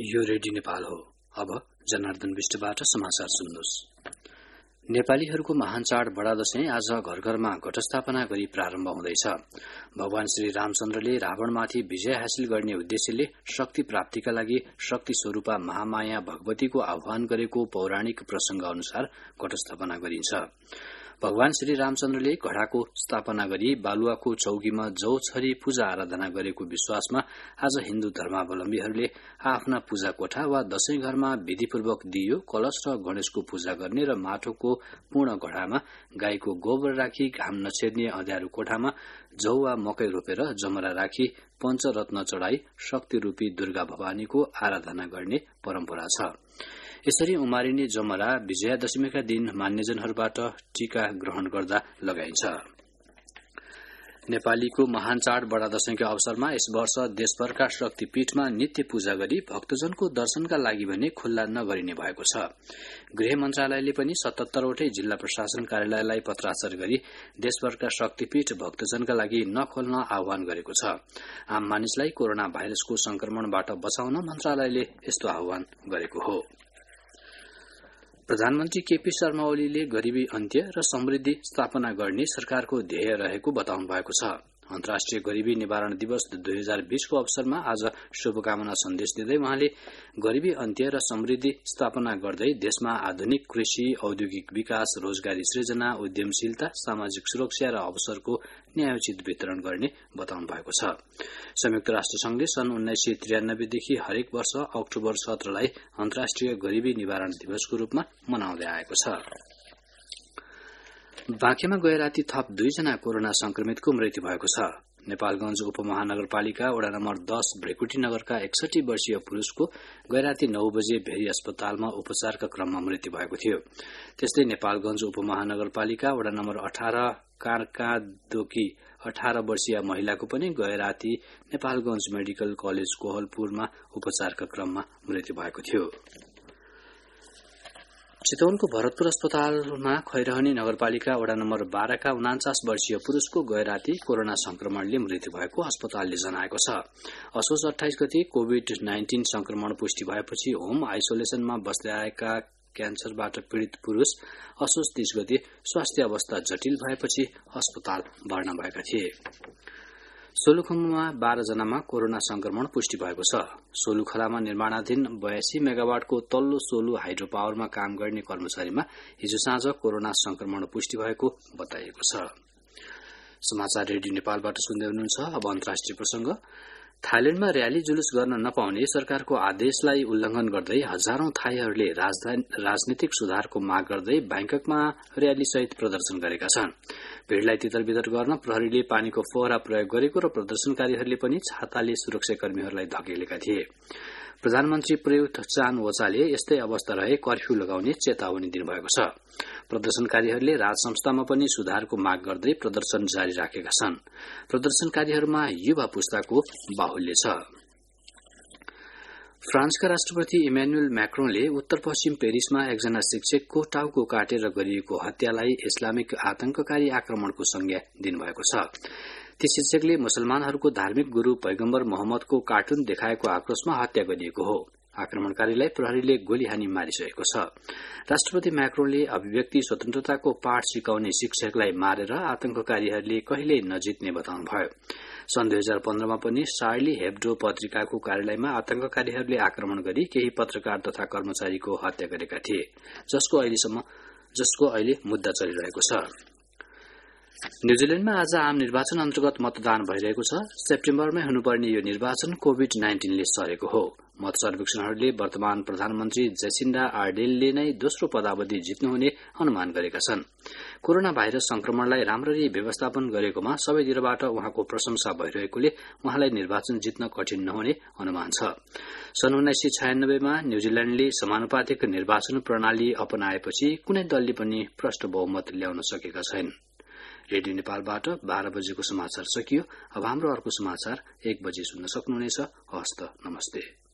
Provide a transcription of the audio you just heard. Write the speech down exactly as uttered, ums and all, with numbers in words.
यो रेडियो नेपाल हो। अब जनार्दन विष्टबाट समाचार सुन्नुहोस्। नेपालीहरूको महान चाड बडा दशैं आज घर घरमा घटस्थापना गरी प्रारम्भ हुँदैछ। भगवान श्री रामचन्द्रले रावणमाथि विजय हासिल गर्ने उद्देश्यले शक्ति प्राप्तिका लागि शक्ति स्वरूपा महामाया भगवतीको आह्वान गरेको पौराणिक प्रसंग अनुसार घटस्थापना गरिन्छ। भगवान श्री रामचन्द्रले घड़ाको स्थापना गरी बालुवाको चौकीमा जौ छरी पूजा आराधना गरेको विश्वासमा आज हिन्दू धर्मावलम्बीहरूले आफ्ना पूजा कोठा वा दशैं घरमा विधिपूर्वक दियो, कलश र गणेशको पूजा गर्ने र माटोको पूर्ण घड़ामा गाईको गोबर राखी घाम नछेर्ने अँध्यारो कोठामा जौ वा मकै रोपेर जमरा राखी पञ्चरत्न चढ़ाई शक्ति रूपी दुर्गा भवानीको आराधना गर्ने परम्परा छ। यसरी उमारिने जमरा विजयादशमीका दिन मान्यजनहरूबाट टीका ग्रहण गर्दा लगाइन्छ। नेपालीको महान चाड बडा दशैंका अवसरमा यस वर्ष देशभरका शक्तिपीठमा नित्य पूजा गरी भक्तजनको दर्शनका लागि भने खुल्ला नगरिने भएको छ। गृह मन्त्रालयले पनि सतहत्तरवटै जिल्ला प्रशासन कार्यालयलाई पत्राचार गरी देशभरका शक्तिपीठ भक्तजनका लागि नखोल्न आह्वान गरेको छ। आम मानिसलाई कोरोना भाइरसको संक्रमणबाट बचाउन मन्त्रालयले यस्तो आह्वान गरेको हो। प्रधानमन्त्री केपी शर्मा ओलीले गरीबी अन्त्य र समृद्धि स्थापना गर्ने सरकारको ध्येय रहेको बताउनु भएको छ। अन्तर्राष्ट्रिय गरीबी निवारण दिवस दुई हजार बीसको अवसरमा आज शुभकामना सन्देश दिँदै उहाँले गरीबी अन्त्य र समृद्धि स्थापना गर्दै देशमा आधुनिक कृषि, औद्योगिक विकास, रोजगारी सृजना, उद्यमशीलता, सामाजिक सुरक्षा र अवसरको न्यायोचित वितरण गर्ने बताउनु भएको छ। संयुक्त राष्ट्र संघले सन् उन्नाइस सय त्रियानब्बेदेखि हरेक वर्ष अक्टोबर सत्रलाई अन्तर्राष्ट्रिय गरीबी निवारण दिवसको रूपमा मनाउँदै आएको छ। बाँकेमा गए राति थप दुईजना कोरोना संक्रमितको मृत्यु भएको छ। नेपालगंज उपमहानगरपालिका वडा नम्बर दस भ्रेकुटी नगरका एकसठी वर्षीय पुरूषको गए राति नौ बजे भेरी अस्पतालमा उपचारका क्रममा मृत्यु भएको थियो। त्यस्तै नेपालगंज उपमहानगरपालिका वडा नम्बर अठार कार्कादोकी अठार वर्षीय महिलाको पनि गए राति नेपालगंज मेडिकल कलेज कोहलपुरमा उपचारका क्रममा मृत्यु भएको थियो। चितवनको भरतपुर अस्पतालमा खैरहनी नगरपालिका वडा नम्बर बाह्रका उनाचास वर्षीय पुरूषको गए राति कोरोना संक्रमणले मृत्यु भएको अस्पतालले जनाएको छ। असोज अठाइस गते कोविड नाइन्टीन संक्रमण पुष्टि भएपछि होम आइसोलेसनमा बस्दै आएका क्यान्सरबाट पीड़ित पुरूष असोज तीस गते स्वास्थ्य अवस्था जटिल भएपछि अस्पताल भर्ना भएका थिए। सोलुखुम्बुमा बाह्र जनामा कोरोना संक्रमण पुष्टि भएको छ। सोलुखलामा निर्माणाधीन बयासी मेगावाटको तल्लो सोलु हाइड्रो पावरमा काम गर्ने कर्मचारीमा हिजो साँझ कोरोना संक्रमण पुष्टि भएको बताइएको छ। समाचार रेडियो नेपालबाट सुन्दै हुनुहुन्छ। अब अन्तर्राष्ट्रिय प्रसंग। थाइल्याण्डमा र्याली जुलुस गर्न नपाउने सरकारको आदेशलाई उल्लंघन गर्दै हजारौं थाईहरूले राजनीतिक सुधारको माग गर्दै बैंककमा र्याली सहित प्रदर्शन गरेका छन्। भीड़लाई तितरबितर गर्न प्रहरीले पानीको फोहरा प्रयोग गरेको र प्रदर्शनकारीहरूले पनि छाताले सुरक्षाकर्मीहरूलाई धकेलेका थिए। प्रधानमन्त्री प्रयुत चान ओचाले यस्तै अवस्था रहे कर्फ्यू लगाउने चेतावनी दिनुभएको छ। प्रदर्शनकारीहरूले राज संस्थामा पनि सुधारको माग गर्दै प्रदर्शन जारी राखेका छन्। प्रदर्शनकारीहरूमा युवा पुस्ताको बाहुल्य छ। फ्रान्सका राष्ट्रपति इमानुएल मैक्रोनले उत्तर पश्चिम पेरिसमा एकजना शिक्षकको टाउको काटेर गरिएको हत्यालाई इस्लामिक आतंककारी आक्रमणको संज्ञा दिनुभएको छ। ती शिक्षकले मुसलमानहरूको धार्मिक गुरू पैगम्बर मोहम्मदको कार्टुन देखाएको आक्रोशमा हत्या गरिएको हो। आक्रमणकारीलाई प्रहरीले गोली हानी मारिसकेको छ। राष्ट्रपति मैक्रोनले अभिव्यक्ति स्वतन्त्रताको पाठ सिकाउने शिक्षकलाई मारेर आतंककारीहरूले कहिल्यै नजित्ने बताउनुभयो। सन् दुई हजार पन्ध्रमा पनि शार्ली हेब्डो पत्रिकाको कार्यालयमा आतंककारीहरूले आक्रमण गरी केही पत्रकार तथा कर्मचारीको हत्या गरेका थिए, जसको अहिलेसम्म जसको अहिले मुद्दा चलिरहेको छ। न्यूजील्याण्डमा आज आम निर्वाचन अन्तर्गत मतदान भइरहेको छ। सेप्टेम्बरमै हुनुपर्ने यो निर्वाचन कोविड नाइन्टीनले सरेको हो। मत सर्वेक्षणहरूले वर्तमान प्रधानमन्त्री जेसिन्डा आर्डेलले नै दोस्रो पदावधि जित्नुहुने अनुमान गरेका छन्। कोरोना भाइरस संक्रमणलाई राम्ररी व्यवस्थापन गरेकोमा सबैतिरबाट उहाँको प्रशंसा भइरहेकोले उहाँलाई निर्वाचन जित्न कठिन नहुने अनुमान छ। सन् उन्नाइस सय छयानब्बेमा न्यूजील्याण्डले समानुपातिक निर्वाचन प्रणाली अपनाएपछि कुनै दलले पनि प्रष्ट बहुमत ल्याउन सकेका छैन। रेडियो नेपालबाट बाह्र बजेको समाचार सकियो। अब हाम्रो अर्को समाचार एक बजे सुन्न सक्नुहुनेछ। हस्त नमस्ते।